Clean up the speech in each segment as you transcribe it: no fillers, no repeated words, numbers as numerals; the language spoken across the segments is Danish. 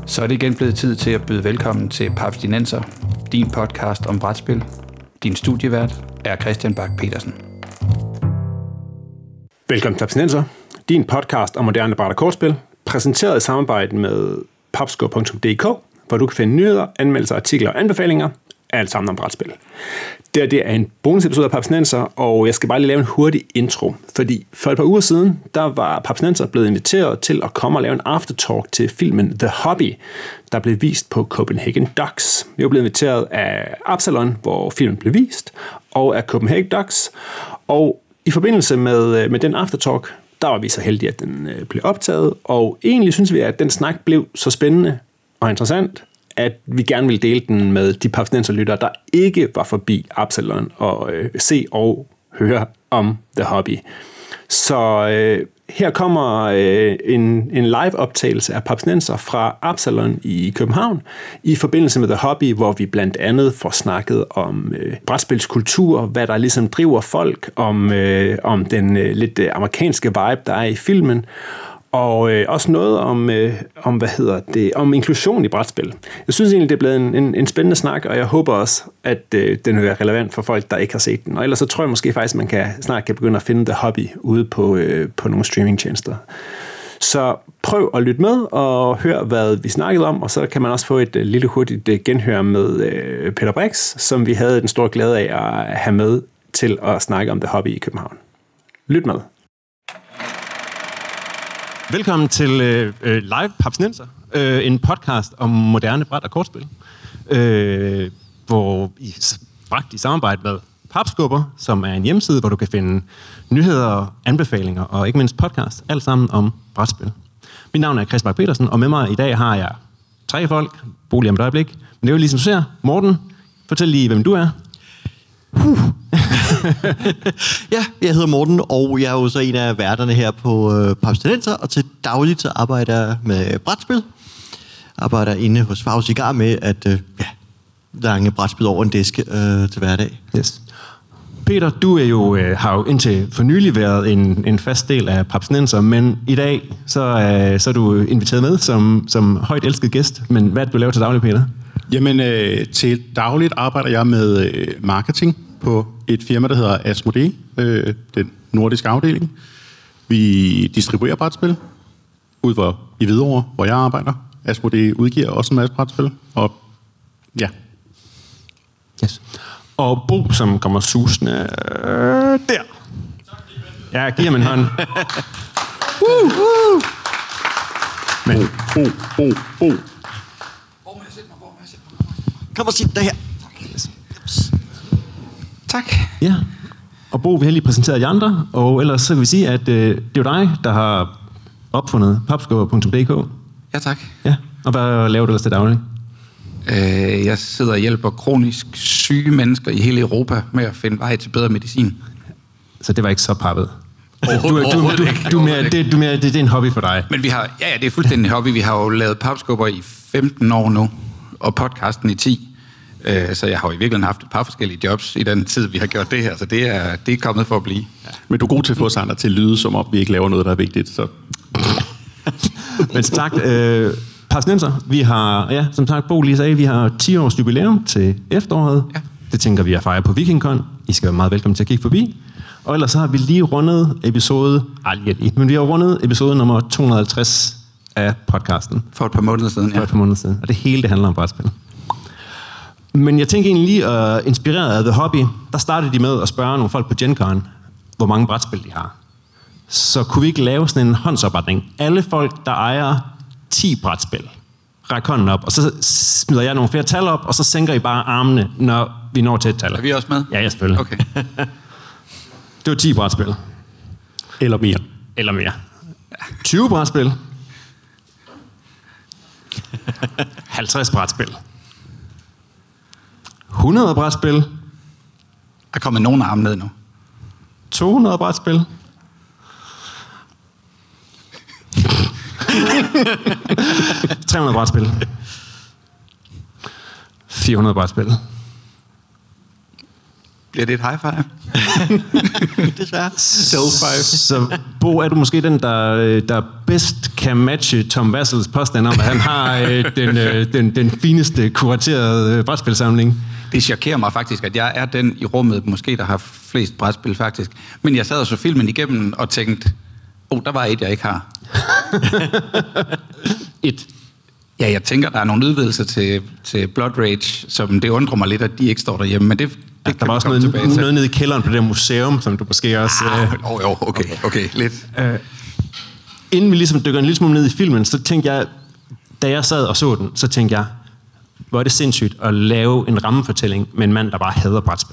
Så er det igen blevet tid til at byde velkommen til Papstinenser, din podcast om brætspil. Din studievært er Christian Bak Petersen. Velkommen til Papstinenser, din podcast om moderne bræt- og kortspil, præsenteret i samarbejde med papsko.dk, hvor du kan finde nyheder, anmeldelser, artikler og anbefalinger, alt sammen om brætspil. Det er en bonusepisode af Papstinenser, og jeg skal bare lige lave en hurtig intro, fordi for et par uger siden, der var Papstinenser blevet inviteret til at komme og lave en aftertalk til filmen The Hobby, der blev vist på Copenhagen Docs. Vi var blevet inviteret af Absalon, hvor filmen blev vist, og af Copenhagen Docs, og i forbindelse med den aftertalk, der var vi så heldige, at den blev optaget, og egentlig synes vi, at den snak blev så spændende og interessant, at vi gerne ville dele den med de papstinenserlyttere, der ikke var forbi Absalon og se og høre om The Hobby. Så her kommer en live-optagelse af papstinenser fra Absalon i København i forbindelse med The Hobby, hvor vi blandt andet får snakket om brætspilskultur, hvad der ligesom driver folk, om den lidt amerikanske vibe, der er i filmen, og også noget om inklusion i brætspil. Jeg synes egentlig, det er blevet en spændende snak, og jeg håber også, at den vil være relevant for folk, der ikke har set den. Og ellers så tror jeg måske faktisk, at man snart kan begynde at finde The Hobby ude på nogle streamingtjenester. Så prøv at lytte med og hør, hvad vi snakkede om, og så kan man også få et lille hurtigt genhør med Peter Brix, som vi havde den store glæde af at have med til at snakke om The Hobby i København. Lyt med. Velkommen til Live Papstinenser, en podcast om moderne bræt- og kortspil, hvor I bragt i samarbejde med Papskubber, som er en hjemmeside, hvor du kan finde nyheder, anbefalinger og ikke mindst podcast, alt sammen om brætspil. Mit navn er Christian Bak Petersen, og med mig i dag har jeg 3 folk, bolig om et øjeblik. Men det er jo ligesom du ser. Morten, fortæl lige, hvem du er. Ja, jeg hedder Morten, og jeg er jo så en af værterne her på Papstinenser, og til dagligt så arbejder jeg med brætspil. Arbejder inde hos Farve Cigar med at lange brætspil over en disk til hverdag. Yes. Peter, du har jo indtil for nylig været en fast del af Papstinenser, men i dag så er du inviteret med som højt elsket gæst. Men hvad er det, du laver til daglig, Peter? Jamen, til dagligt arbejder jeg med marketing på et firma, der hedder Asmodee, den nordiske afdeling. Vi distribuerer brætspil ud i Hvidovre, hvor jeg arbejder. Asmodee udgiver også en masse brætspil, og ja. Yes. Og Bo, som kommer susende der. Ja, giver mig en hånd. Men Bo. Kom og sit dig her. Tak. Ja, og Bo, vi har lige præsenteret de andre, og ellers så kan vi sige, at det er jo dig, der har opfundet papskubber.dk. Ja, tak. Ja, og hvad laver du ellers til daglig? Jeg sidder og hjælper kronisk syge mennesker i hele Europa med at finde vej til bedre medicin. Så det var ikke så pappet. Det er en hobby for dig. Men vi har, det er fuldstændig en hobby. Vi har jo lavet papskubber i 15 år nu, og podcasten i 10. Så jeg har jo i virkeligheden haft et par forskellige jobs i den tid, vi har gjort det her, så det er kommet for at blive. Ja. Men du er god til at få os andre til at lyde, som om vi ikke laver noget, der er vigtigt. Så. Men som sagt, Papstinenser, vi har, som sagt, Bo lige sagde, vi har 10 års jubilæum til efteråret. Ja. Det tænker vi at fejre på Vikingkon. I skal være meget velkommen til at kigge forbi. Og ellers så har vi lige rundet episode nummer 250 af podcasten. For et par måneder siden, Og det hele, det handler om brætspil. Men jeg tænker egentlig lige, inspireret af The Hobby, der startede de med at spørge nogle folk på GenCon, hvor mange brætspil de har. Så kunne vi ikke lave sådan en håndsopretning? Alle folk, der ejer 10 brætspil, ræk hånden op, og så smider jeg nogle flere tal op, og så sænker I bare armene, når vi når til et tal. Er vi også med? Ja, selvfølgelig. Okay. Det var 10 brætspil. Eller mere. 20 brætspil. 50 brætspil. 100 brætspil. Der er kommet nogen arme ned nu. 200 brætspil. 300 brætspil. 400 brætspil. Bliver det et high five? Desværre. Så Bo, er du måske den, der bedst kan matche Tom Vassels påstand om, at han har den fineste kuraterede brætspilsamling? Det chokerer mig faktisk, at jeg er den i rummet, måske der har flest brætspil faktisk. Men jeg sad og så filmen igennem og tænkte, der var et, jeg ikke har. Et. Ja, jeg tænker, der er nogle udvidelser til Blood Rage, som det undrer mig lidt, at de ikke står derhjemme, men det der var også noget nede i kælderen på det museum, som du måske også... Okay, lidt. Inden vi ligesom dykker en lille smule ned i filmen, så tænkte jeg, da jeg sad og så den, så tænkte jeg, hvor er det sindssygt at lave en rammefortælling med en mand, der bare hader brætspil.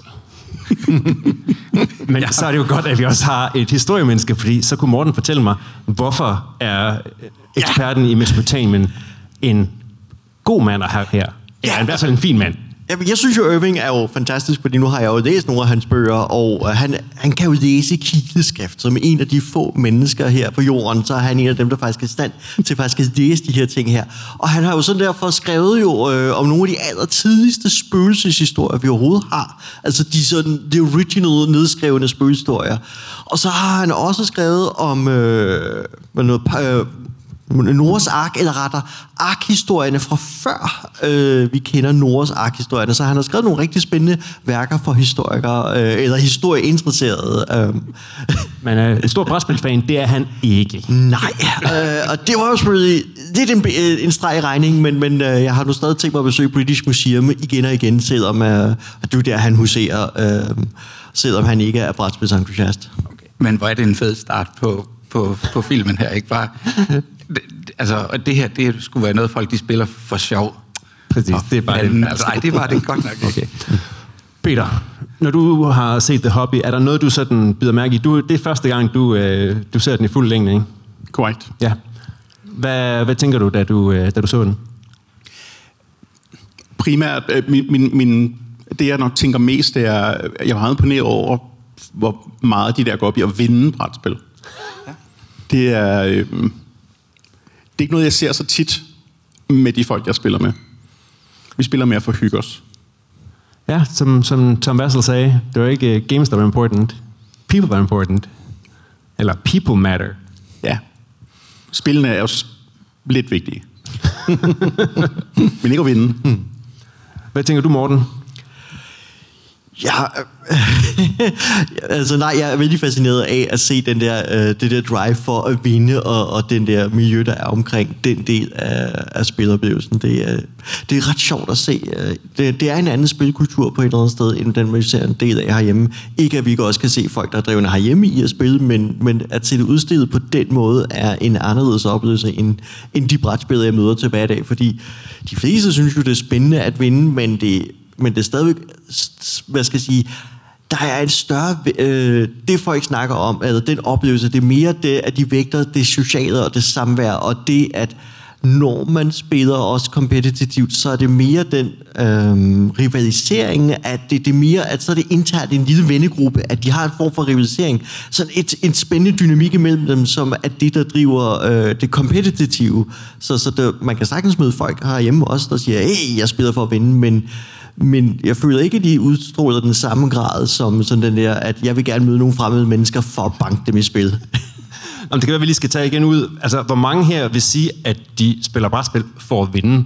Men så er det jo godt, at vi også har et historiemenneske, fordi så kunne Morten fortælle mig, hvorfor er eksperten i Mesopotamien en god mand at have her. Ja, i hvert fald en fin mand. Jamen, jeg synes jo, Irving er jo fantastisk, fordi nu har jeg jo læst nogle af hans bøger, og han kan jo læse kileskrift. Som en af de få mennesker her på jorden, så er han en af dem, der faktisk er i stand til faktisk at læse de her ting her. Og han har jo sådan derfor skrevet jo om nogle af de allertidligste spøgelseshistorier, vi overhovedet har. Altså de original nedskrevne spøgelseshistorier. Og så har han også skrevet om Noahs ark, eller rettere arkhistorierne fra før vi kender Noahs arkhistorierne. Så han har skrevet nogle rigtig spændende værker for historikere, eller historieinteresserede. Men en stor brætspilsfan, det er han ikke. Nej, og det var jo selvfølgelig lidt en streg i regningen, men jeg har nu stadig tænkt mig at besøge British Museum igen og igen, selvom at det er der, han huserer, selvom han ikke er brætspilsentusiast. Okay. Men hvor er det en fed start på filmen her, ikke bare... Altså, det her, det skulle være noget, folk de spiller for sjov. Præcis, det er bare det. Nej, det var det godt nok. Okay. Peter, når du har set The Hobby, er der noget, du sådan bider mærke i? Det er første gang, du ser den i fuld længde, ikke? Korrekt. Ja. Hvad tænker du, da du så den? Primært, det jeg nok tænker mest, det er, jeg var meget imponeret over, hvor meget de der går op i at vinde brætspil. Ja. Det er ikke noget, jeg ser så tit med de folk, jeg spiller med. Vi spiller mere for at hygge os. Ja, som Tom Vassel sagde, det var ikke games, der var important. People var important. Eller people matter. Ja. Spillene er også lidt vigtige. Men ikke at vinde. Hvad tænker du, Morten? Ja, altså nej, jeg er vældig fascineret af at se det der drive for at vinde, og den der miljø, der er omkring den del af spiloplevelsen. Det er ret sjovt at se. Det er en anden spilkultur på et eller andet sted, end den man ser en del af herhjemme. Ikke at vi også kan se folk, der er drevne herhjemme i at spille, men at se det udstillet på den måde er en anderledes oplevelse end de brætspil, jeg møder til hverdag. Fordi de fleste synes jo, det er spændende at vinde, men det er stadigvæk, hvad skal jeg sige, der er en større, det folk snakker om, eller den oplevelse, det er mere det, at de vægter det sociale og det samvær, og det, at når man spiller også kompetitivt, så er det mere den rivalisering, at det er mere, at så er det internt en lille vennegruppe, at de har en form for rivalisering. Så en spændende dynamik imellem dem, som er det, der driver det kompetitive. Så man kan sagtens møde folk herhjemme også, der siger, hey, jeg spiller for at vinde, men jeg føler ikke, at de udstråler den samme grad som sådan den der, at jeg vil gerne møde nogle fremmede mennesker for at banke dem i spil. Det kan være, vi lige skal tage igen ud. Altså, hvor mange her vil sige, at de spiller brætspil for at vinde?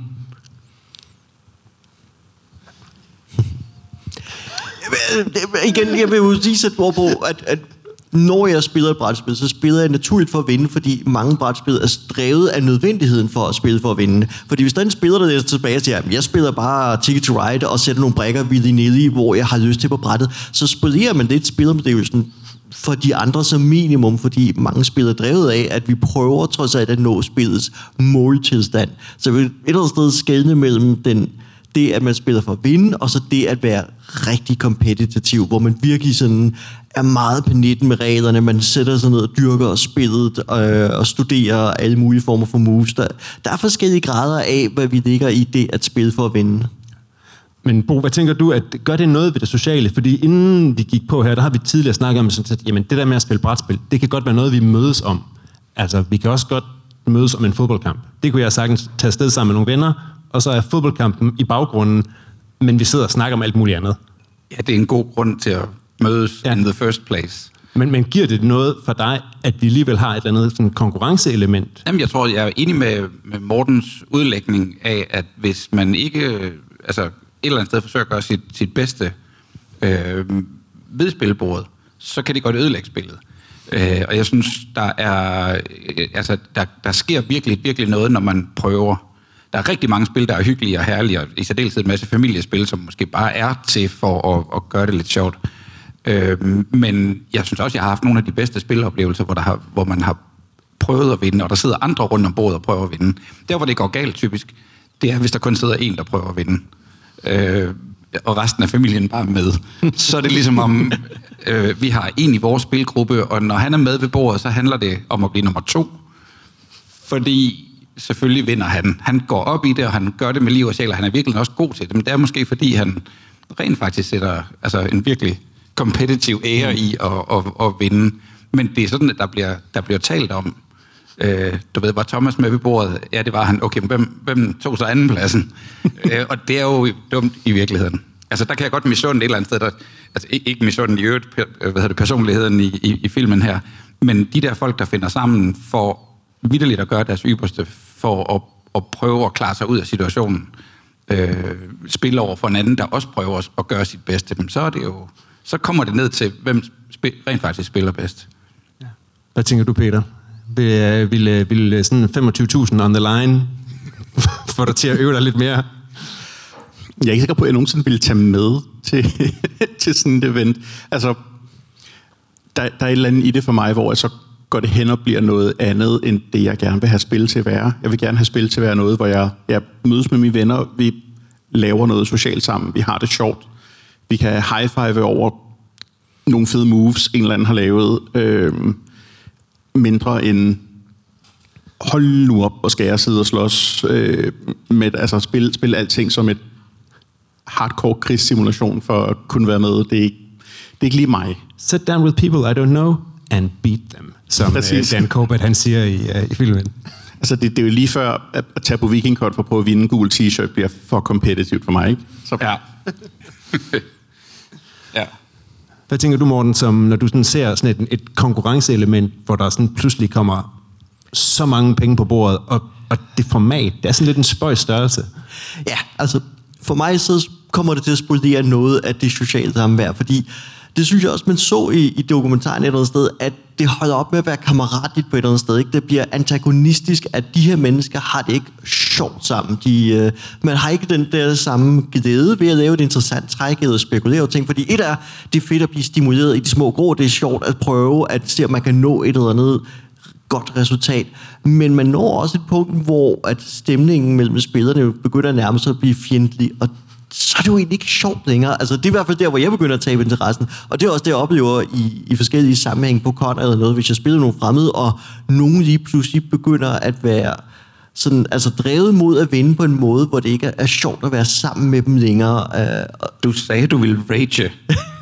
Igen, jeg vil jo sige sætte ord på, at når jeg spiller et brætspil, så spiller jeg naturligt for at vinde, fordi mange brætspil er drevet af nødvendigheden for at spille for at vinde. Fordi hvis der er en spiller, der læser tilbage og siger, at jeg spiller bare Ticket to Ride og sætter nogle brækker willy-nilly, hvor jeg har lyst til på brættet, så spiller man lidt spilleroplevelsen for de andre som minimum, fordi mange spiller drevet af, at vi prøver trods alt at nå spillets måltilstand. Så et eller andet sted skelne mellem det, at man spiller for at vinde, og så det at være rigtig kompetitiv, hvor man virkelig sådan er meget på nitten med reglerne, man sætter sig ned og dyrker spillet og studerer alle mulige former for moves. Der er forskellige grader af, hvad vi ligger i det at spille for at vinde. Men Bo, hvad tænker du, at gør det noget ved det sociale? Fordi inden vi gik på her, der har vi tidligere snakket om, at jamen, det der med at spille brætspil, det kan godt være noget, vi mødes om. Altså, vi kan også godt mødes om en fodboldkamp. Det kunne jeg sagtens tage afsted sammen med nogle venner, og så er fodboldkampen i baggrunden, men vi sidder og snakker om alt muligt andet. Ja, det er en god grund til at mødes in the first place. Men giver det noget for dig, at vi alligevel har et eller andet sådan konkurrenceelement? Jamen, jeg tror, jeg er enig med Mortens udlægning af, at hvis man ikke et eller andet sted forsøger at gøre sit bedste ved spilbordet, så kan det godt ødelægge spillet. Og jeg synes, der sker virkelig noget, når man prøver. Der er rigtig mange spil, der er hyggelige og herlige, og i særdeleshed en masse familiespil, som måske bare er til for at gøre det lidt sjovt. Men jeg synes også, jeg har haft nogle af de bedste spiloplevelser, hvor man har prøvet at vinde, og der sidder andre rundt om bordet og prøver at vinde. Der, hvor det går galt typisk, det er, hvis der kun sidder en, der prøver at vinde. Og resten af familien bare med. Så er det ligesom om, vi har en i vores spilgruppe, og når han er med ved bordet, så handler det om at blive nummer 2. Fordi selvfølgelig vinder han. Han går op i det, og han gør det med liv og sjæl, og han er virkelig også god til det. Men det er måske, fordi han rent faktisk sætter en virkelig kompetitiv ære i at vinde. Men det er sådan, at der bliver talt om, du ved, var Thomas med ved bordet? Ja, det var han. Okay, hvem tog så andenpladsen? Og det er jo dumt i virkeligheden. Altså, der kan jeg godt misunde et eller andet sted, ikke misunde i øvrigt, personligheden i filmen her, men de der folk, der finder sammen for vitterligt at gøre deres ypperste for at prøve at klare sig ud af situationen, spille over for en anden, der også prøver at gøre sit bedste, så er det jo, så kommer det ned til, hvem rent faktisk spiller bedst. Ja. Hvad tænker du, Peter? Vil sådan 25.000 on the line få dig til at øve dig lidt mere? Jeg er ikke sikker på, at jeg nogensinde ville tage med til sådan et event. Altså, der er et eller andet i det for mig, hvor jeg så går det hen og bliver noget andet, end det, jeg gerne vil have spil til at være. Jeg vil gerne have spil til at være noget, hvor jeg mødes med mine venner, vi laver noget socialt sammen, vi har det sjovt. Vi kan high-five over nogle fede moves, en eller anden har lavet, mindre end hold nu op og skal jeg sidde og slås med, spille alting som et hardcore krigssimulation for at kunne være med. Det er ikke lige mig. Sit down with people I don't know and beat them, som Dan Corbett han siger i filmen. Altså det er jo lige før at tage på Viking Con for at prøve at vinde en gul t-shirt bliver for competitive for mig, ikke? Så. Ja. Ja. Hvad tænker du, Morten, som når du sådan ser sådan et konkurrenceelement, hvor der sådan pludselig kommer så mange penge på bordet, og det format, det er sådan lidt en spøjs størrelse? Ja, altså for mig så kommer det til at spolere noget af det sociale samvær, fordi det synes jeg også, man så i dokumentaren et eller andet sted, at det holder op med at være kammeratligt på et eller andet sted. Ikke? Det bliver antagonistisk, at de her mennesker har det ikke sjovt sammen. Man har ikke den der samme glæde ved at lave et interessant træk eller spekulere ting, fordi det er fedt at blive stimuleret i de små grå, det er sjovt at prøve at se, om man kan nå et eller andet godt resultat. Men man når også et punkt, hvor at stemningen mellem spillerne begynder at nærme sig at blive fjendtlig, og så er det jo egentlig ikke sjovt længere. Altså, det er i hvert fald der, hvor jeg begynder at tabe interessen. Og det er også det, jeg oplever i forskellige sammenhæng på con eller noget, hvis jeg spiller nogle fremmede, og nogen lige pludselig begynder at være sådan, altså drevet mod at vinde på en måde, hvor det ikke er sjovt at være sammen med dem længere. Du sagde, du ville rage.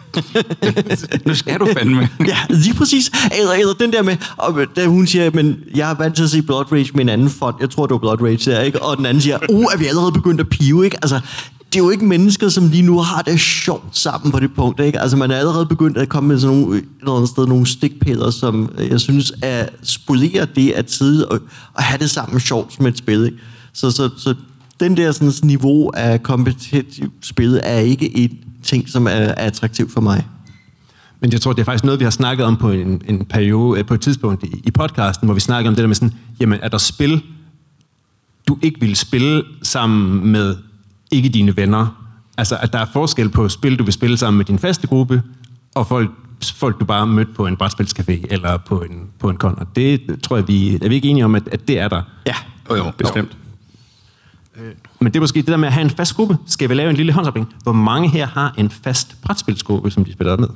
Nu skal du fandme. Ja, lige præcis. Eller den der med, da hun siger, men jeg er vant til at se Blood Rage med en anden fond. Jeg tror, det var Blood Rage der, ikke? Og den anden siger, er vi allerede begyndt at pive, ikke? Altså, det er jo ikke mennesker, som lige nu har det sjovt sammen på det punkt, ikke? Altså, man er allerede begyndt at komme med sådan nogle stikpiller, som jeg synes er spolerer det at sidde og have det sammen sjovt med et spil, ikke? Så den der sådan, niveau af kompetitivt spil er ikke et ting, som er attraktivt for mig. Men jeg tror, det er faktisk noget, vi har snakket om på en periode, på et tidspunkt i podcasten, hvor vi snakker om det der med sådan, jamen, er der spil, du ikke vil spille sammen med ikke dine venner? Altså, at der er forskel på spil, du vil spille sammen med din faste gruppe, og folk du bare mødt på en brætspilscafé eller på en con. Og det tror jeg, er vi ikke enige om, at det er der? Ja, jo, bestemt. Men det er måske det der med at have en fast gruppe. Skal vi lave en lille håndsopning? Hvor mange her har en fast brætspilsgruppe, som de spiller med?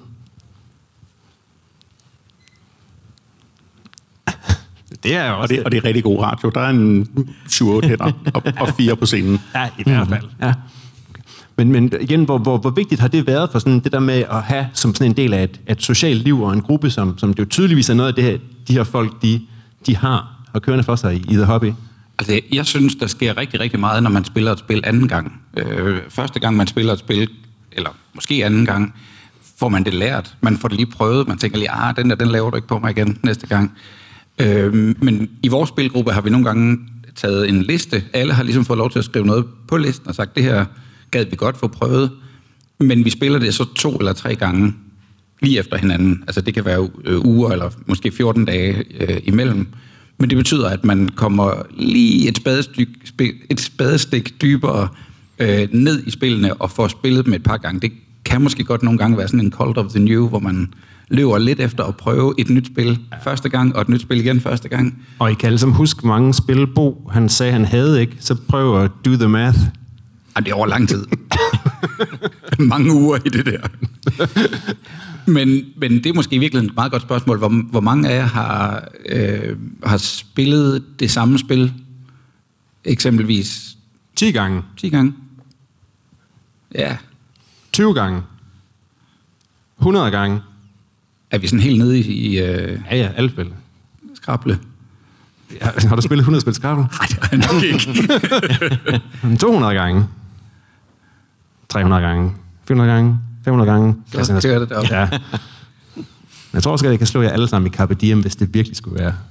Det er også og det er rigtig god radio. Der er en 7-8 hænder og 4 på scenen. Ja, i hvert fald. Ja. Men igen, hvor vigtigt har det været for sådan det der med at have som sådan en del af et socialt liv og en gruppe, som det jo tydeligvis er noget af det, de her folk, de har kørende for sig i The Hobby? Altså, jeg synes, der sker rigtig, rigtig meget, når man spiller et spil anden gang. Første gang, man spiller et spil, eller måske anden gang, får man det lært. Man får det lige prøvet. Man tænker lige, den laver du ikke på mig igen næste gang. Men i vores spilgruppe har vi nogle gange taget en liste. Alle har ligesom fået lov til at skrive noget på listen og sagt, det her gad vi godt få prøvet. Men vi spiller det så 2 eller 3 gange lige efter hinanden. Altså det kan være uger eller måske 14 dage imellem. Men det betyder, at man kommer lige et spadestik dybere ned i spillene og får spillet dem et par gange. Det kan måske godt nogle gange være sådan en Cult of the New, hvor man løber lidt efter at prøve et nyt spil første gang, og et nyt spil igen første gang. Og I kan alle sammen huske mange spil, Bo, han sagde, han havde ikke, så prøv at do the math. Det er over lang tid. Mange uger i det der. Men det er måske virkelig et meget godt spørgsmål. Hvor mange af jer har spillet det samme spil? Eksempelvis 10 gange. 10 gange? Ja. 20 gange. 100 gange. Er vi sådan helt nede i Ja, alle spil. Skrable? Ja, har du spillet 100 spil Scrabble? Nej, det har jeg nok ikke. 200 gange. 300 gange. 400 gange. 500 gange. Så kører det deroppe. Ja. Jeg tror også, at jeg kan slå jer alle sammen i Carpe Diem, hvis det virkelig skulle være.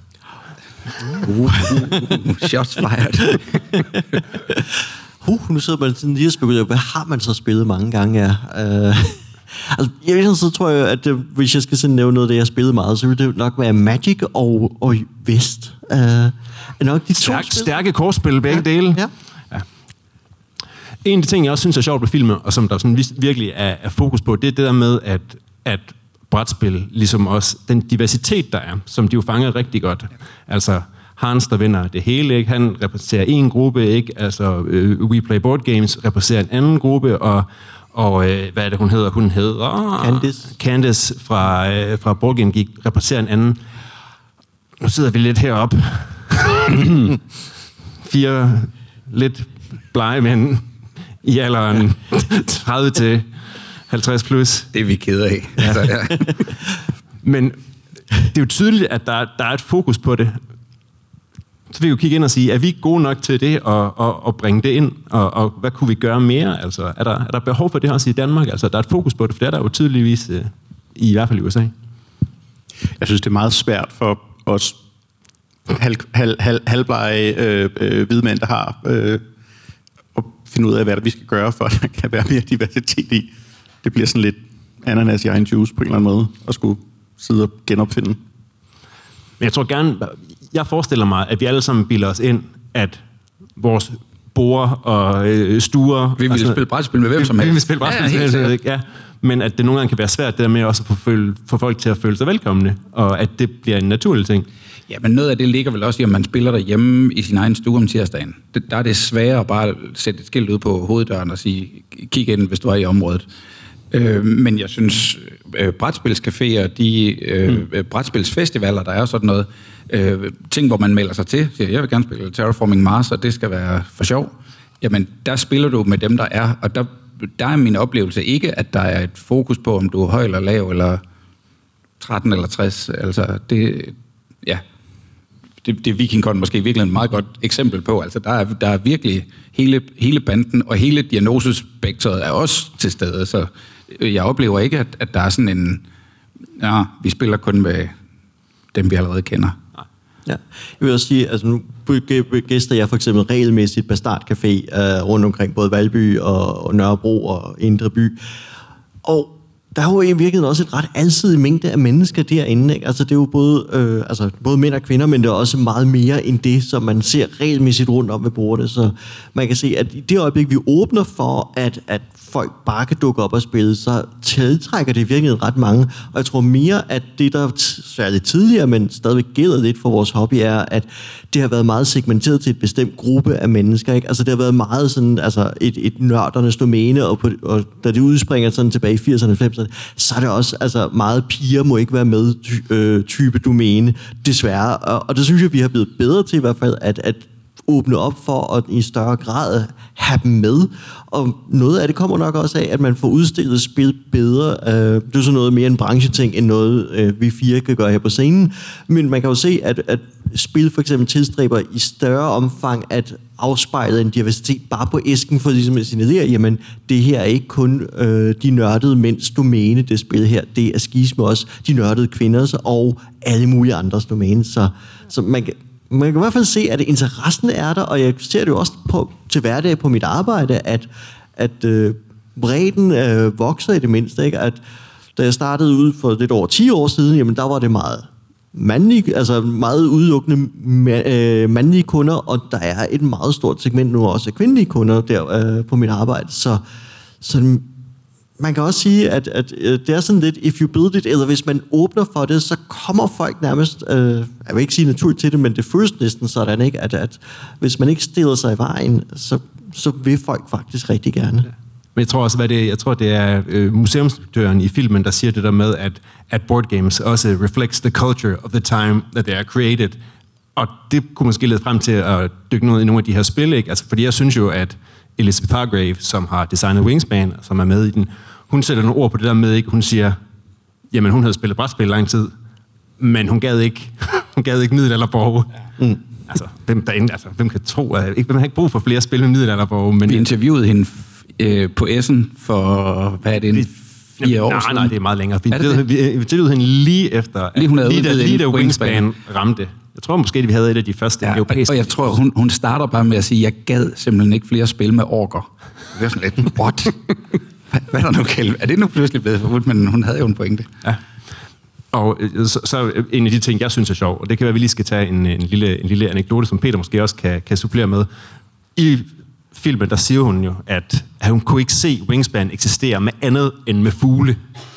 Shots fired. Nu sidder man sådan lige og spekulerer, hvad har man så spillet mange gange af? Altså, så tror jeg, at hvis jeg skal sådan nævne noget af det, jeg har spillet meget, så vil det nok være Magic og Vest. Nok de Stærke kortspil, begge dele. Ja. En af de ting, jeg også synes er sjovt ved filmen, og som der sådan virkelig er fokus på, det er det der med, at brætspil, ligesom også den diversitet, der er, som de jo fanger rigtig godt. Altså, Hans, der vinder det hele, ikke? Han repræsenterer en gruppe, ikke? Altså, We Play Board Games repræsenterer en anden gruppe, og hvad er det, hun hedder? Hun hedder Candice fra Board Game Geek repræsenterer en anden. Nu sidder vi lidt heroppe. 4 lidt blege mænd i alderen 30 til 50 plus. Det er vi kede af. Ja. Altså, ja. Men det er jo tydeligt, at der er et fokus på det. Så vil vi jo kigge ind og sige, er vi gode nok til det og bringe det ind? Og hvad kunne vi gøre mere? Altså, er der behov for det også i Danmark? Altså, der er et fokus på det, for det er der jo tydeligvis i hvert fald i USA. Jeg synes, det er meget svært for os halvblege hvide mænd, der har at finde ud af, hvad vi skal gøre, for at der kan være mere diversitet i. Det bliver sådan lidt ananas i egen juice på en eller anden måde, at skulle sidde og genopfinde. Men jeg tror gerne, jeg forestiller mig, at vi alle sammen bilder os ind, at vores borer og stuer... Vi vil spille brætspil med hvem som helst. Vi vil spille brætspil med hvem som helst, ja. Men at det nogle gange kan være svært, det der med også at få folk til at føle sig velkomne, og at det bliver en naturlig ting. Ja, men noget af det ligger vel også i, at man spiller derhjemme i sin egen stue om tirsdagen. Der er det sværere at bare sætte et skilt ud på hoveddøren og sige, kig ind, hvis du er i området. Men jeg synes, brætspilscaféer, brætspilsfestivaler, der er sådan noget, ting, hvor man melder sig til, siger, jeg vil gerne spille Terraforming Mars, og det skal være for sjov. Jamen, der spiller du med dem, der er, og der er min oplevelse ikke, at der er et fokus på, om du er høj eller lav, eller 13 eller 60. Altså, det er VikingCon måske virkelig et meget godt eksempel på. Altså, der er virkelig hele banden, og hele diagnosespektret er også til stede, så jeg oplever ikke, at der er sådan en, vi spiller kun med dem, vi allerede kender. Ja. Jeg vil også sige, altså nu gæster jeg for eksempel regelmæssigt Bastard Café rundt omkring både Valby og Nørrebro og Indre By. Og der er jo i virkeligheden også et ret alsidig mængde af mennesker derinde, ikke? Altså det er jo både mænd og kvinder, men det er også meget mere end det, som man ser regelmæssigt rundt om ved bordet. Så man kan se, at i det øjeblik, vi åbner for, at folk bare kan dukke op og spille, så tiltrækker det virkelig ret mange. Og jeg tror mere, at det, der særligt tidligere, men stadigvæk gælder lidt for vores hobby, er, at det har været meget segmenteret til et bestemt gruppe af mennesker, ikke? Altså det har været meget sådan, altså et nørdernes domæne, og da det udspringer sådan tilbage i 80'erne og 90'erne, så er det også altså meget piger må ikke være med type domæne, desværre. Og det synes jeg, vi har blevet bedre til i hvert fald, at åbne op for at i større grad have dem med. Og noget af det kommer nok også af, at man får udstillet spil bedre. Det er så noget mere en brancheting, end noget vi fire kan gøre her på scenen. Men man kan jo se, at spil for eksempel tilstræber i større omfang at afspejle en diversitet bare på æsken, for ligesom at signalere, jamen det her er ikke kun de nørdede mænds domæne, det spil her, det er skisme også de nørdede kvinders og alle mulige andres domæne. Så man kan i hvert fald se, at interessen er der, og jeg ser det jo også til hverdag på mit arbejde, at bredden vokser i det mindste. Ikke? At da jeg startede ud for lidt over 10 år siden, jamen der var det meget mandlige, altså meget udelukkende mandlige kunder, og der er et meget stort segment nu også af kvindelige kunder der på mit arbejde. Så man kan også sige, at det er sådan lidt, if you build it, eller hvis man åbner for det, så kommer folk nærmest, jeg vil ikke sige naturligt til det, men det føles næsten sådan, ikke? At hvis man ikke stiller sig i vejen, så vil folk faktisk rigtig gerne. Ja. Men jeg tror også, det er museumsinspektøren i filmen, der siger det der med, at board games også reflects the culture of the time that they are created. Og det kunne måske lede frem til at dykke noget i nogle af de her spil, ikke? Altså, fordi jeg synes jo, at Elizabeth Hargrave, som har designet Wingspan, som er med i den, hun sætter nogle ord på det der med, ikke? Hun siger, jamen hun havde spillet brætspil lang tid, men hun gad ikke middelalderborge. Mm. Altså, hvem kan tro, hvem har ikke brug for flere spil med middelalderborge? Men vi interviewede hende på Essen for, hvad er det, 4 år siden? Nej, det er meget længere. Vi interviewede hende lige efter, lige da Wingspan ramte. Jeg tror måske, at vi havde et af de første europæiske. Og jeg tror, hun starter bare med at sige, jeg gad simpelthen ikke flere spil med orker. Det er sådan lidt, what? Hvad er der nu galt? Er det nu pludselig blevet forbudt? Men hun havde jo en pointe. Ja. Og så en af de ting, jeg synes er sjov, og det kan være, at vi lige skal tage en lille anekdote, som Peter måske også kan supplere med. I filmen, der siger hun jo, at hun kunne ikke se Wingspan eksistere med andet end med fugle.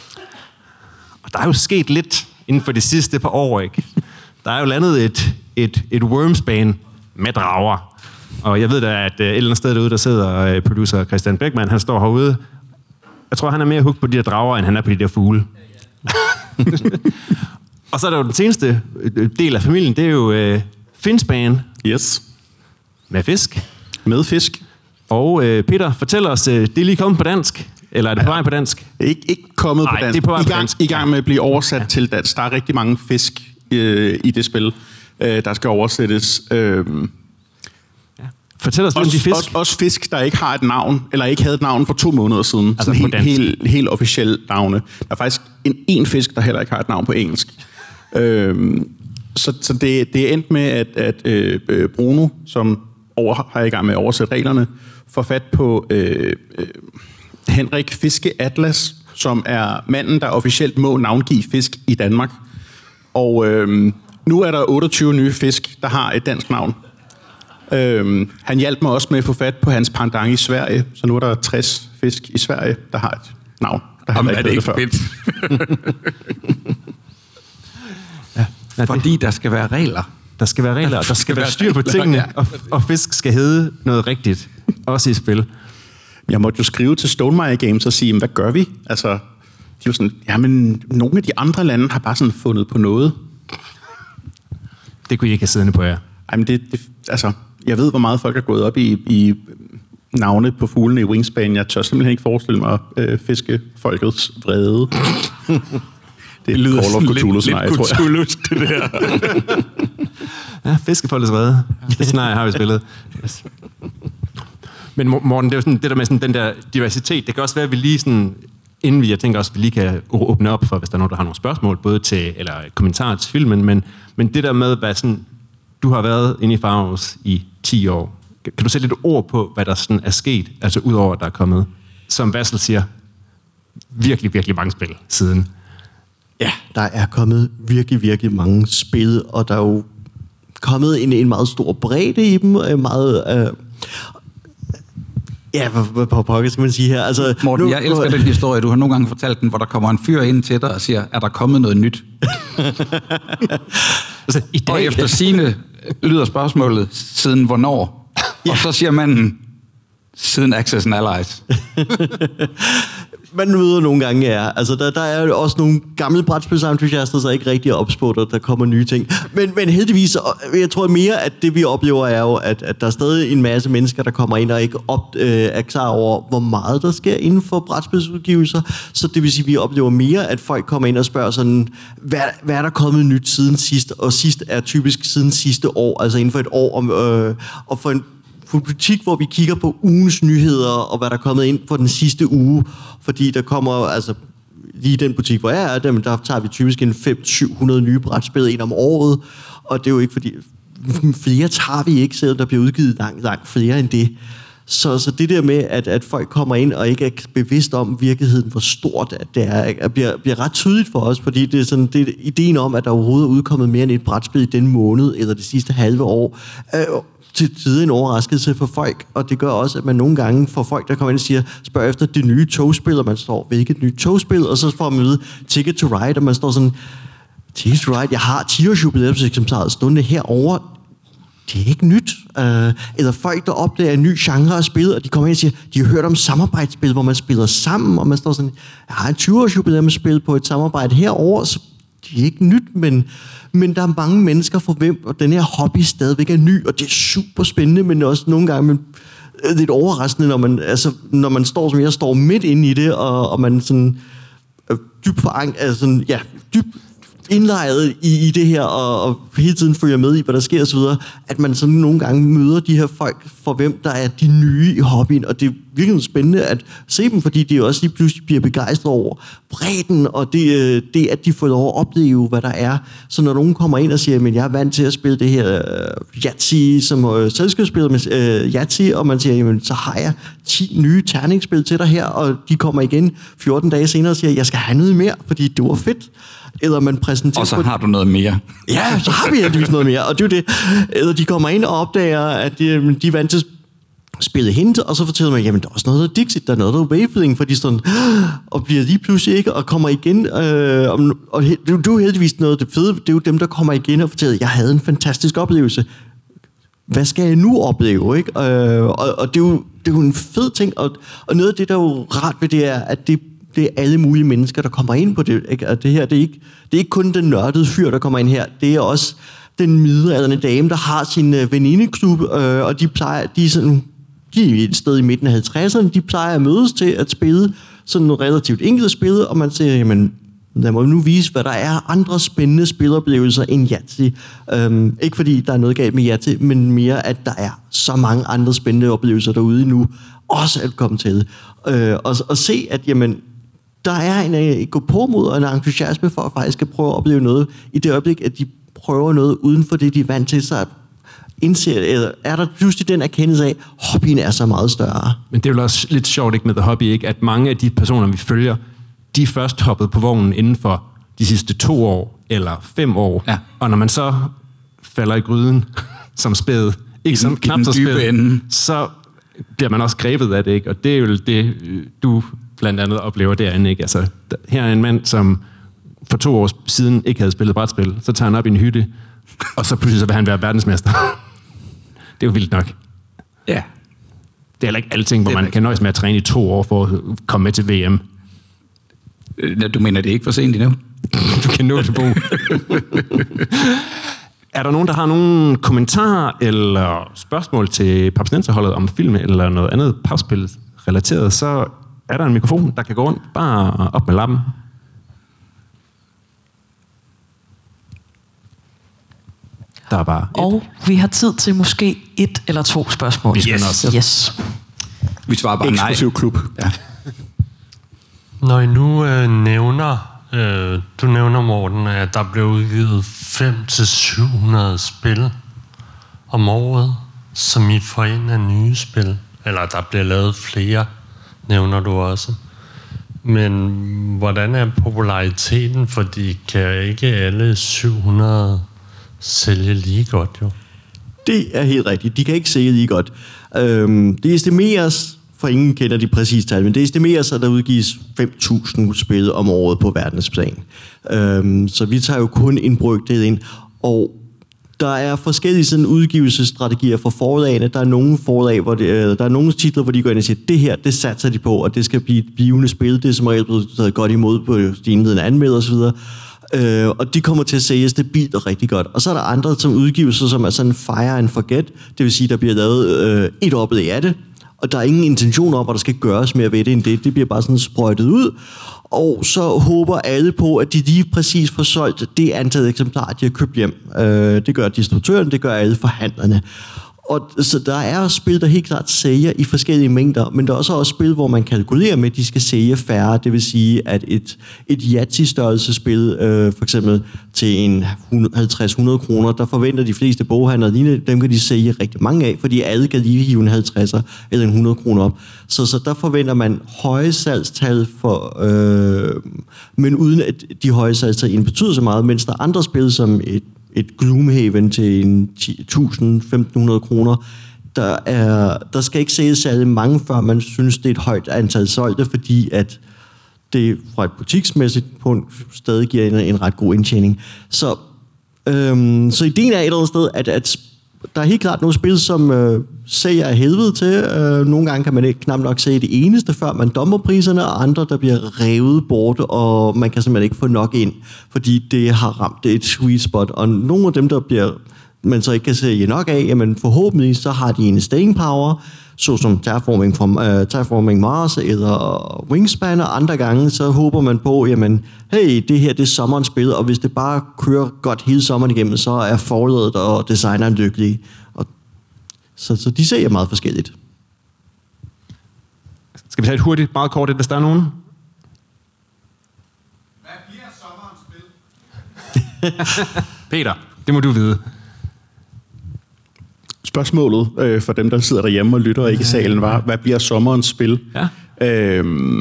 Og der er jo sket lidt inden for de sidste par år, ikke? Der er jo landet et Wormspan med drager. Og jeg ved da, at et eller andet sted derude, der sidder producer Christian Beckmann, han står herude. Jeg tror, han er mere hooked på de der drager, end han er på de der fugle. Og så er der jo den seneste del af familien, det er jo Finspan. Yes. Med fisk. Med fisk. Og Peter, fortæl os, det er lige kommet på dansk. Eller er det på vej på dansk? Ikke kommet på dansk. Det er på vej på dansk. I gang med at blive oversat til dansk. Der er rigtig mange fisk i det spil, der skal oversættes. Fortæl os lidt om de fisk. Også fisk, der ikke har et navn, eller ikke havde et navn for 2 måneder siden. Altså sådan helt officielt navne. Der er faktisk en fisk, der heller ikke har et navn på engelsk. Så det er endt med, at Bruno, som har i gang med at oversætte reglerne, får fat på Henrik Fiske Atlas, som er manden, der officielt må navngive fisk i Danmark. Og nu er der 28 nye fisk, der har et dansk navn. Han hjalp mig også med at få fat på hans pendant i Sverige, så nu er der 60 fisk i Sverige, der har et navn. Jamen, er det ikke fedt? Fordi der skal være regler. Der skal være regler, og der skal være styr på tingene, og fisk skal hedde noget rigtigt, også i spil. Jeg måtte jo skrive til Stonemaier Games og sige, hvad gør vi? Altså, de var sådan, jamen, nogle af de andre lande har bare sådan fundet på noget. Det kunne I ikke have siddende på jer. Jamen, altså, jeg ved, hvor meget folk er gået op i navne på fuglene i Wingspan. Jeg tør simpelthen ikke forestille mig fiskefolkets vrede. Det lyder Call of Cthulhu scenarie, tror jeg. Det der. Ja, fiskefolkets vrede. Det scenarie har vi spillet. Yes. Men Morten, det er jo sådan, det der med sådan, den der diversitet, det kan også være, at vi lige sådan, inden jeg tænker også, at vi lige kan åbne op for, hvis der er nogen, der har nogle spørgsmål, både til, eller kommentarer til filmen, men det der med, hvad sådan, du har været inde i Farus i 10 år. Kan du sætte lidt ord på, hvad der sådan er sket, altså udover, at der er kommet, som Vassel siger, virkelig, virkelig mange spil siden? Ja, der er kommet virkelig, virkelig mange spil, og der er jo kommet en meget stor bredde i dem, meget... Ja, hvad pokker skal man sige her? Altså, Morten, jeg elsker den historie. Du har nogle gange fortalt den, hvor der kommer en fyr ind til dig og siger, er der kommet noget nyt? Altså, i dag, og efter sigende lyder spørgsmålet, siden hvornår? Ja. Og så siger manden, siden Access and Allies. man møder nogle gange, ja. Altså, der er jo også nogle gamle brætspilsentusiaster, der ikke rigtig er opspurgt, at der kommer nye ting. Men heldigvis, jeg tror mere, at det vi oplever er jo, at der er stadig en masse mennesker, der kommer ind og ikke er klar over, hvor meget der sker inden for brætspilsudgivelser. Så det vil sige, at vi oplever mere, at folk kommer ind og spørger sådan, hvad er der kommet nyt siden sidst? Og sidst er typisk siden sidste år, altså inden for et år. Og for en butik, hvor vi kigger på ugens nyheder, og hvad der er kommet ind for den sidste uge, fordi der kommer, altså lige den butik, hvor jeg er, der tager vi typisk en 500-700 nye brætspil ind om året, og det er jo ikke fordi, flere tager vi ikke, selvom der bliver udgivet langt flere end det. Så det der med, at folk kommer ind og ikke er bevidst om virkeligheden, hvor stort det er, bliver ret tydeligt for os, fordi det er sådan, det er ideen om, at der overhovedet er udkommet mere end et brætspil i den måned, eller det sidste halve år, til tider en overraskelse for folk, og det gør også, at man nogle gange får folk, der kommer ind og spørger efter det nye togspil, og man står, hvilket nyt togspil, og så får man møde Ticket to Ride, og man står sådan, Ticket to Ride, jeg har 10-års jubilæumseksemplaret stående herovre, det er ikke nyt. Eller folk, der opdager en ny genre af spil, og de kommer ind og siger, de har hørt om samarbejdsspil, hvor man spiller sammen, og man står sådan, jeg har en 20-års jubilæumsspil på et samarbejde herovre, så det er ikke nyt, men der er mange mennesker for hvem, og den her hobby stadigvæk er ny, og det er super spændende, men også nogle gange lidt overraskende, når man står, som jeg står midt inde i det, og man sådan dybt dybt indlejret i det her, og hele tiden følger med i, hvad der sker osv., at man sådan nogle gange møder de her folk, for hvem der er de nye i hobbyen, og det er virkelig spændende at se dem, fordi de også lige pludselig bliver begejstret over bredden, og det at de får lov at opleve, hvad der er. Så når nogen kommer ind og siger, men jeg er vant til at spille det her Yahtzee, som selskabsspiller med Yahtzee, og man siger, jamen så har jeg 10 nye terningsspil til dig her, og de kommer igen 14 dage senere og siger, jeg skal have noget mere, fordi det var fedt. Eller man præsenterer... Og så har du noget mere. Ja, så har vi heldigvis noget mere, og det er jo det. Eller de kommer ind og opdager, at de er vant til at spille hint, og så fortæller man, jamen der er også noget, der er Dixit, der er noget, der er Waveling, for de sådan, og bliver lige pludselig ikke, og kommer igen, og det er jo heldigvis noget af det fede, det er jo dem, der kommer igen og fortæller, jeg havde en fantastisk oplevelse. Hvad skal jeg nu opleve, ikke? Og det er jo en fed ting, og noget af det, der er jo rart ved det, er, at det er alle mulige mennesker, der kommer ind på det. Ikke? Og det her, det er ikke kun den nørdede fyr, der kommer ind her. Det er også den middelaldrende dame, der har sin venindeklub, og de er et sted i midten af 50'erne. De plejer at mødes til at spille sådan noget relativt enkelt spil, og man siger, jamen, lad mig nu vise, hvad der er andre spændende spiloplevelser end Yahtzee. Ikke fordi der er noget galt med Yahtzee, men mere, at der er så mange andre spændende oplevelser derude nu, også at komme til. Og se, at jamen, der er en gå-på-mod og en entusiasme for at faktisk at prøve at opleve noget i det øjeblik, at de prøver noget uden for det, de er vant til, så eller er der pludselig den erkendelse af, at hobbyen er så meget større. Men det er jo også lidt sjovt ikke med The Hobby, ikke? At mange af de personer, vi følger, de er først hoppet på vognen inden for de sidste 2 år eller 5 år. Ja. Og når man så falder i gryden som spæd, ikke som knap så spæd, så bliver man også grebet af det, ikke? Og det er jo det, du blandt andet oplever derinde, ikke? Altså, her er en mand, som for 2 år siden ikke havde spillet brætspil, så tager han op i en hytte, og så pludselig så vil han være verdensmester. Det er jo vildt nok. Ja. Det er heller ikke alting, hvor man kan nøjes med at træne i 2 år for at komme med til VM. Du mener, det er ikke for sent endnu? Du kan nå det, Bo. Er der nogen, der har nogle kommentarer eller spørgsmål til Papsnenserholdet om film eller noget andet papspil relateret, så er der en mikrofon, der kan gå rundt. Bare op med lappen. Der er bare og vi har tid til måske 1 eller 2 spørgsmål. Yes. Vi svarer bare nej. Eksklusiv klub. Ja. Når I nu du nævner, Morten, at der blev udgivet 500-700 spil om året, som I får ind af nye spil. Eller der bliver lavet flere, nævner du også. Men hvordan er populariteten? Fordi kan ikke alle 700 sælge lige godt, jo? Det er helt rigtigt. De kan ikke sælge lige godt. Det estimeres, for ingen kender de præcise tal, men det estimeres, at der udgives 5.000 spil om året på verdensplan. Så vi tager jo kun en brøkdel ind, og Der er forskellige sådan udgivelsesstrategier for forlagene. Der er nogle forlag, hvor der er nogle titler, hvor de går ind og siger, det her, det satser de på, og det skal blive et blivende spil. Det er som regel blevet taget godt imod på de indledende anmelder osv. Og de kommer til at sælge stabilt og rigtig godt. Og så er der andre som udgivelser, som er sådan fire and forget. Det vil sige, der bliver lavet et oplæg af det, og der er ingen intention om, at der skal gøres mere ved det end det. Det bliver bare sådan sprøjtet ud. Og så håber alle på, at de lige præcis får solgt det antal eksemplarer, de har købt hjem. Det gør distributøren, det gør alle forhandlerne. Og så der er spil, der helt klart sælger i forskellige mængder, men der er også spil, hvor man kalkulerer med, at de skal sælge færre. Det vil sige, at et Yahtzee-størrelsespil, for eksempel til en 50-100 kroner, der forventer de fleste boghandlere, dem kan de sælge rigtig mange af, fordi alle kan lige hive en 50'er eller en 100 kroner op. Så der forventer man høje salgstal, men uden at de høje salgstal ikke betyder så meget, mens der er andre spil, som et Gloomhaven til en 1.000-1.500 kroner, der skal ikke sælges særlig mange, før man synes, det er et højt antal solgte, fordi at det fra et butiksmæssigt punkt stadig giver en ret god indtjening. Så ideen er et eller andet sted, at der er helt klart nogle spil, som sælger af helvede til. Nogle gange kan man ikke knap nok se det eneste, før man dumper priserne, og andre, der bliver revet bort, og man kan simpelthen ikke få nok ind, fordi det har ramt et sweet spot. Og nogle af dem, man så ikke kan sælge nok af, jamen forhåbentlig så har de en staying power, såsom Terraforming Mars eller Wingspan, og andre gange, så håber man på, jamen, hey, det her, det er sommerens spil, og hvis det bare kører godt hele sommeren igennem, så er forlaget og designeren lykkelige. Så de ser meget forskelligt. Skal vi tage et hurtigt, meget kort, hvis der er nogen? Hvad bliver sommerens spil? Peter, det må du vide. Spørgsmålet for dem, der sidder derhjemme og lytter og ikke i salen, var, hvad bliver sommerens spil? Ja.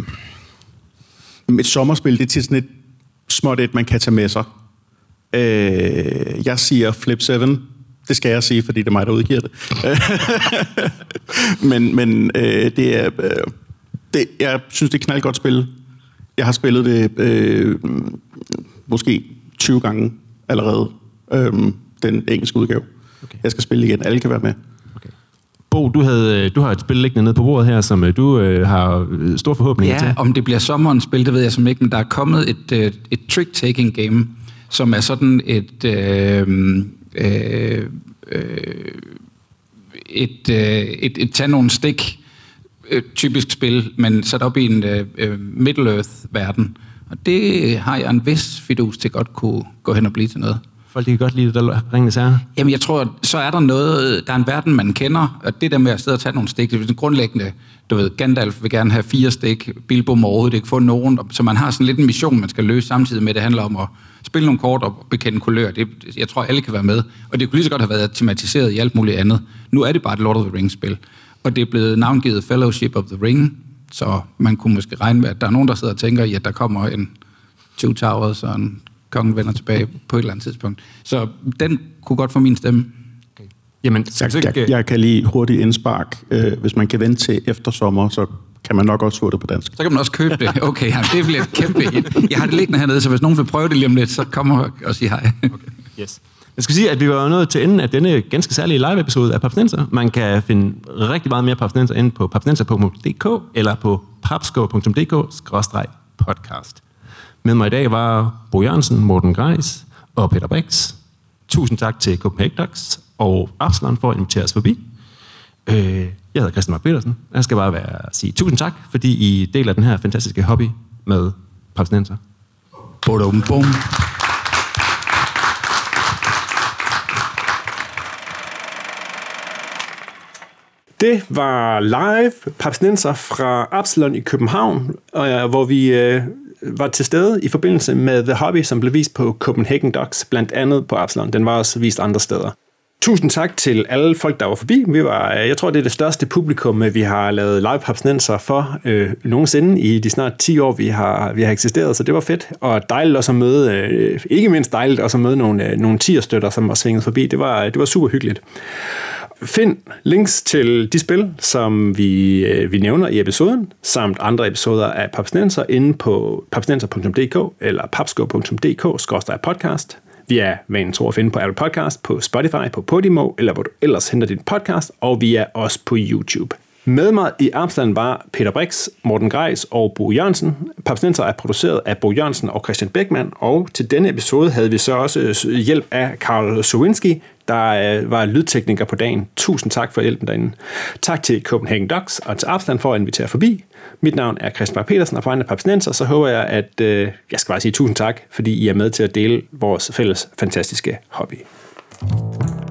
Et sommerspil, det er til sådan et småt et, man kan tage med sig. Jeg siger Flip 7. Det skal jeg sige, fordi det er mig, der udgiver det. men det er... jeg synes, det er et knaldgodt spil. Jeg har spillet det måske 20 gange allerede. Den engelske udgave. Okay. Jeg skal spille igen. Alle kan være med. Okay. Bo, du har et spil liggende nede på bordet her, som du har stor forhåbning til. Ja, om det bliver sommerens spil, det ved jeg simpelthen ikke, men der er kommet et trick-taking game, som er sådan et tag nogle stik typisk spil, men sat op i en Middle-earth-verden. Og det har jeg en vis fidus til godt kunne gå hen og blive til noget. Folk kan godt lide det, der Ringenes Herre. Jamen, jeg tror, så er der noget... Der er en verden, man kender, og det der med at sidde og tage nogle stik, det er grundlæggende... Du ved, Gandalf vil gerne have 4 stik, Bilbo må overhovedet ikke få nogen, så man har sådan lidt en mission, man skal løse samtidig med, det handler om at spille nogle kort og bekende kulør. Jeg tror, alle kan være med, og det kunne lige så godt have været tematiseret i alt muligt andet. Nu er det bare et Lord of the Rings-spil, og det er blevet navngivet Fellowship of the Ring, så man kunne måske regne med, at der er nogen, der sidder og tænker, ja, der kommer en Two Towers og en kongen vender tilbage på et eller andet tidspunkt. Så den kunne godt få min stemme. Okay. Jamen, jeg kan lige hurtigt indspark. Hvis man kan vente til efter sommer, så kan man nok også få det på dansk. Så kan man også købe det. Okay, ja, det bliver et kæmpe hit. Jeg har det liggende hernede, så hvis nogen vil prøve det lige om lidt, så kommer og sige hej. Okay. Yes. Jeg skal sige, at vi var nået til enden af denne ganske særlige live-episode af Papsnenser. Man kan finde rigtig meget mere Papsnenser inde på papsnenser.dk eller på papsko.dk/podcast. Med mig i dag var Bo Jørgensen, Morten Greis og Peter Brix. Tusind tak til Copenhagen Ducks og Absalon for at invitere os forbi. Jeg hedder Christian Mark Petersen. Jeg skal bare sige tusind tak, fordi I deler den her fantastiske hobby med Papsnenser. Bum, bum. Det var live Papsnenser fra Absalon i København, hvor vi var til stede i forbindelse med The Hobby, som blev vist på Copenhagen Ducks, blandt andet på Absalon. Den var også vist andre steder. Tusind tak til alle folk, der var forbi. Jeg tror, det er det største publikum, vi har lavet live Papsnenser for nogensinde i de snart 10 år, vi har eksisteret, så det var fedt. Og dejligt også at møde, ikke mindst dejligt også at møde nogle tierstøtter, som var svinget forbi. Det var super hyggeligt. Find links til de spil, som vi nævner i episoden, samt andre episoder af Papsnenser inde på papsnenser.dk eller papsko.dk/podcast. Vi er vanen tro at finde på Apple Podcast, på Spotify, på Podimo, eller hvor du ellers henter din podcast, og vi er også på YouTube. Med mig i Amsterdam var Peter Brix, Morten Greis og Bo Jørgensen. Papsnenser er produceret af Bo Jørgensen og Christian Beckmann, og til denne episode havde vi så også hjælp af Karl Sowinski, der var lydtekniker på dagen. Tusind tak for hjælpen derinde. Tak til Copenhagen Docs og til Amsterdam for at invitere forbi. Mit navn er Christian Bak Petersen, og for andre papsnenser, så håber jeg, at jeg skal bare sige tusind tak, fordi I er med til at dele vores fælles fantastiske hobby.